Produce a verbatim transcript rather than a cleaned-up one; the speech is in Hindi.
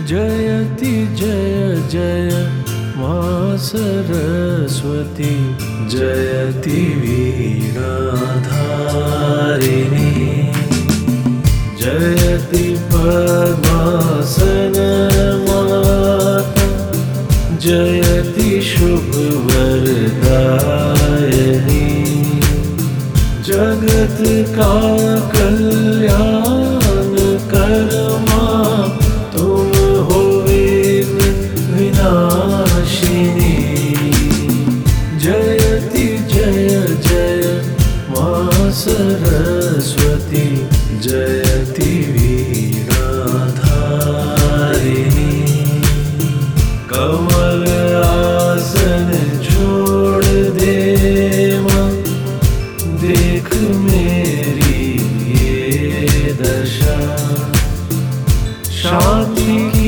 जयति जय जय मां सरस्वती, जयति वीणाधारिणी, जयति पद्मासन माता, जयति शुभवरदायिनी, जगत का कल्याण कर मां, तुम हो वेद विनाशिनी। जयति जय जय मां सरस्वती, जयति वीणाधारिणी, कमल आसन छोड़ दे मां, देख मेरी ये दशा, शांति की